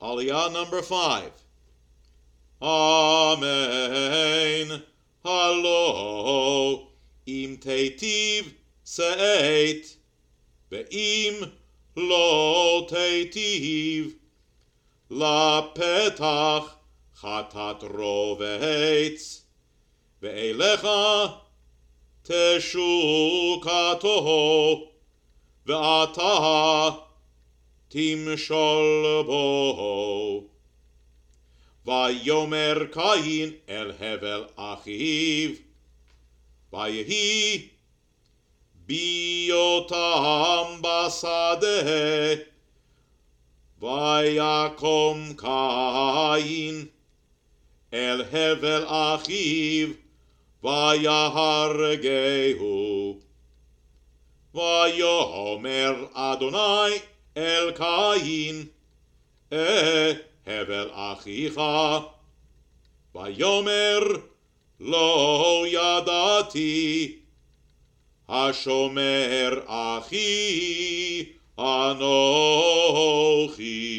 Aliyah number 5. Amen. Halo. Im teitiv se'et. Ve'im lo teitiv. La petach chatat rovetz. Ve'elecha teshukato. Ve'ata תמשול בו. ויאמר קין אל הבל אחיו, ויהי בהיותם בשדה, ויקום קין אל הבל אחיו, ויהרגהו. ויאמר אדוני אל קין, הבל אחיך. ויאמר לא ידעתי, השומר אחי אנוכי.